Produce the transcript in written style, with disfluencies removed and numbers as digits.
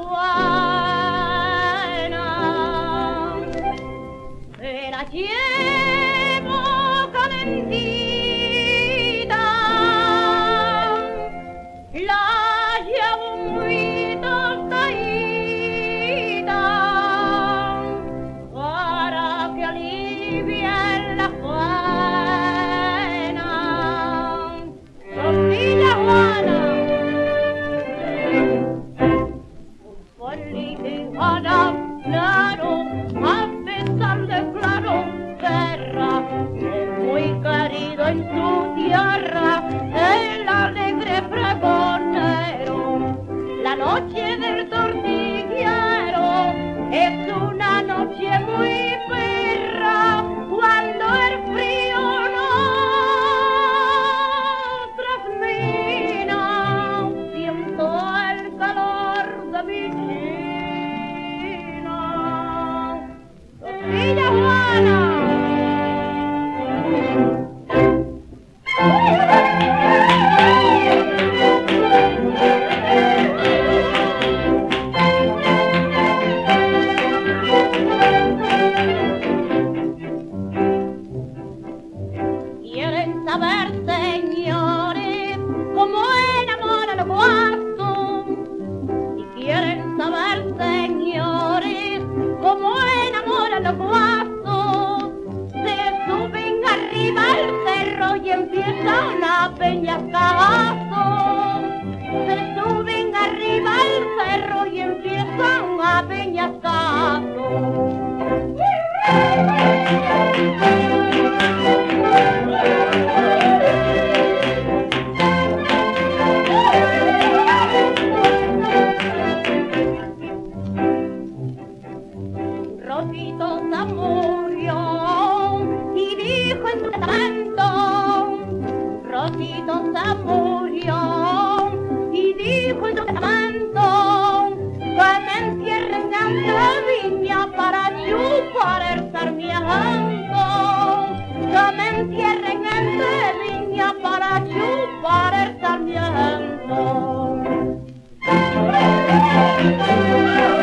buena, se la llevo calentita, la llevo muy tostadita, para que alivie la faena. Tortilla Juana, Juana, claro, a pesar de claro, perra, es muy querido en su tierra, el alegre pregonero. La noche del tortillero es una noche muy perra, cuando el frío nos trasmina, siento el calor de mi China. Tortilla Juana. Quieren saber, señores, cómo enamora los guasos. Y quieren saber, señores, cómo enamora los guasos. Se suben arriba al cerro y empiezan a peñascazo. Se suben arriba al cerro y empiezan a peñascazo. Rosito se murió y dijo en su testamento, Rosito se murió y dijo en su testamento, que me entierren en Sevilla para chupar el sarmiento, que me entierren en Sevilla para chupar el sarmiento.